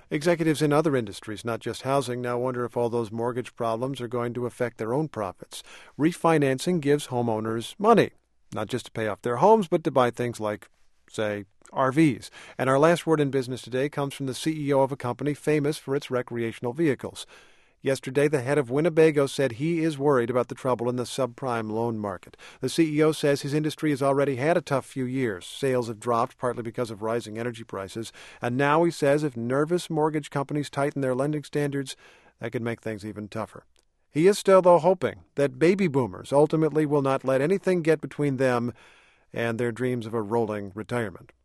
Executives in other industries, not just housing, now wonder if all those mortgage problems are going to affect their own profits. Refinancing gives homeowners money, not just to pay off their homes, but to buy things like, say, RVs. And our last word in business today comes from the CEO of a company famous for its recreational vehicles. Yesterday, the head of Winnebago said he is worried about the trouble in the subprime loan market. The CEO says his industry has already had a tough few years. Sales have dropped, partly because of rising energy prices. And now he says if nervous mortgage companies tighten their lending standards, that could make things even tougher. He is still, though, hoping that baby boomers ultimately will not let anything get between them and their dreams of a rolling retirement.